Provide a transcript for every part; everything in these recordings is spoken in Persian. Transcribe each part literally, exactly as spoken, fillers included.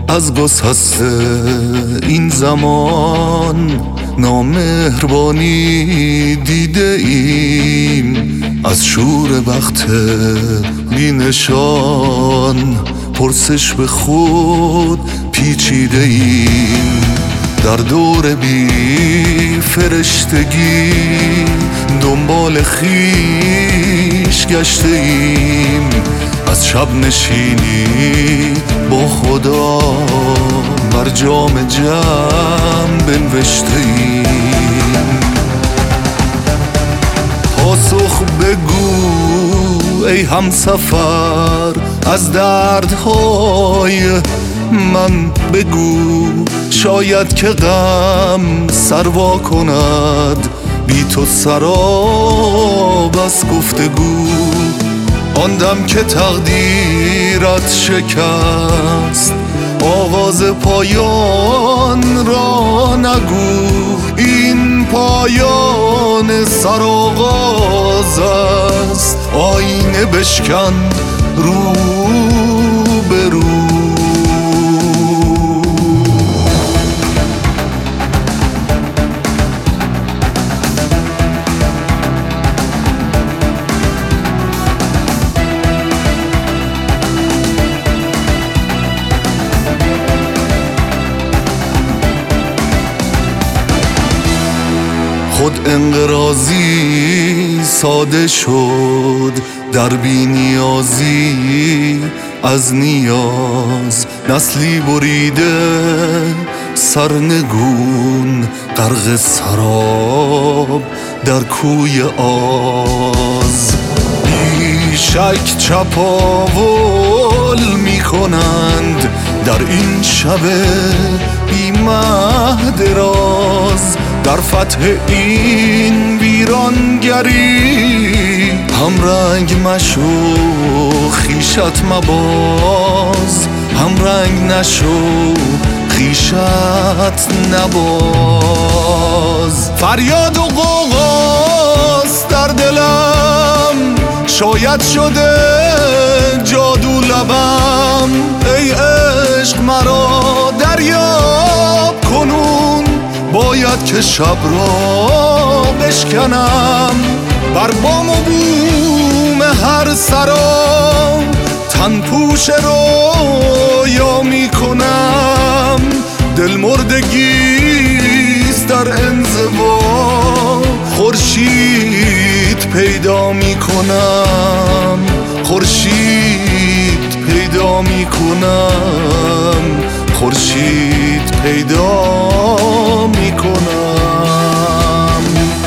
از قصص این زمان نامهربانی دیده ایم، از شور وقت بی نشان پرسش به خود پیچیده ایم. در دور بی فرشتگی دنبال خیش گشته ایم، از شب نشینی با خدا بر جام جم بنوشته ایم. پاسخ بگو ای همسفر از دردهای من بگو، شاید که غم سروا کند بی تو سراب از گفتگو. آن دم که تقدیرت شکست آغاز پایان را نگو، این پایان سرآغاز است. آینه بشکن رو به رو. خود انقراضی ساده شد در بی نیازی از نیاز، نسلی بریده سرنگون غرق سراب در کوی آز. بی شک چپاول می کنند در این شب بی مهد راز، در فتح این ویرانگری هم رنگ مشو خیشت مباز، هم رنگ نشو خیشت نباز. فریاد و غوغاست در دلم، شاید شده جادو لبم. ای عشق مرا دریاب کنون، باید که شب را بشکنم. بر بام و بوم هر سرا تن پوش رویا می کنم. دل مردگیست در انزوا، خورشید پیدا می کنم. خورشید پیدا می کنم. خورشید پیدا می کنم.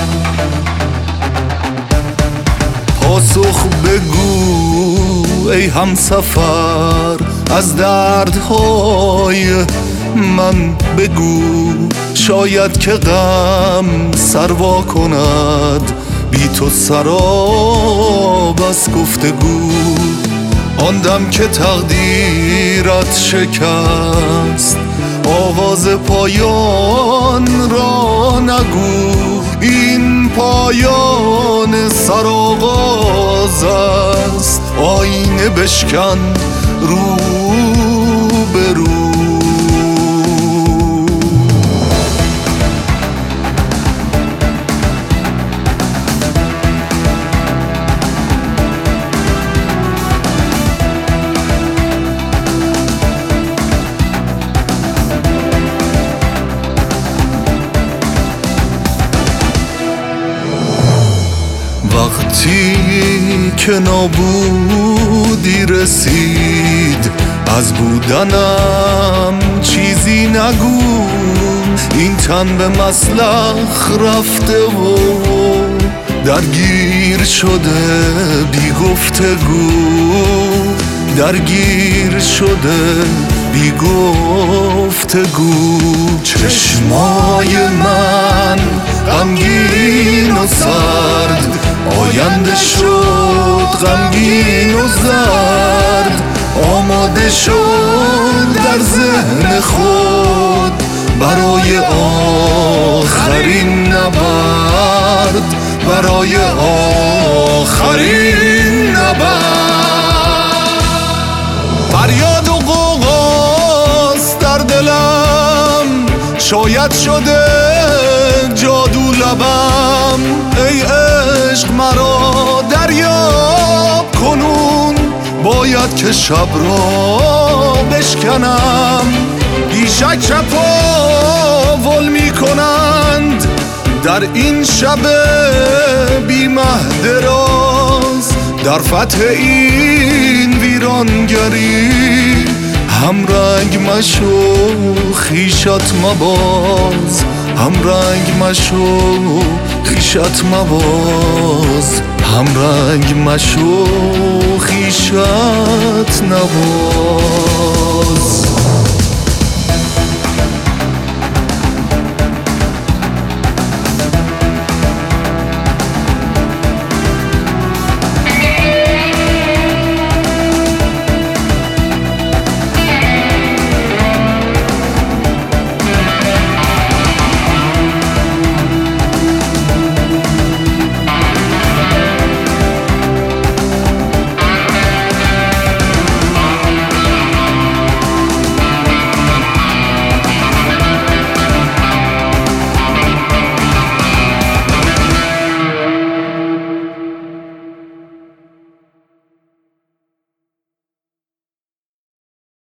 پاسخ بگو ای همسفر از دردهای من بگو، شاید که غم سروا کند بی تو سراب از گفتگو. آن دم که تقدیرت شکست آغاز پایان را نگو، این پایان سرآغاز است. آینه بشکن رو به رو. وقتی که نابودی رسید از بودنم چیزی نگو، این تن به مسلخ رفته و درگیر شده بی گفتگو. درگیر شده بی گفتگو. چشمای من غمگین و سرد، آینده شد غمگین و زرد. آماده شد در ذهن خود برای آخرین نبرد، برای آخرین نبرد. فریاد و غوغاست شاید شده جادو لبم، ای عشق مرا دریاب کنون، باید که شب را بشکنم. بیشک چپاول می کنند در این شب بی مهد راز، در فتح این ویرانگری همرنگ مشو خویشت مباز، همرنگ مشو خویشت مباز، همرنگ مشو خویشت نباز.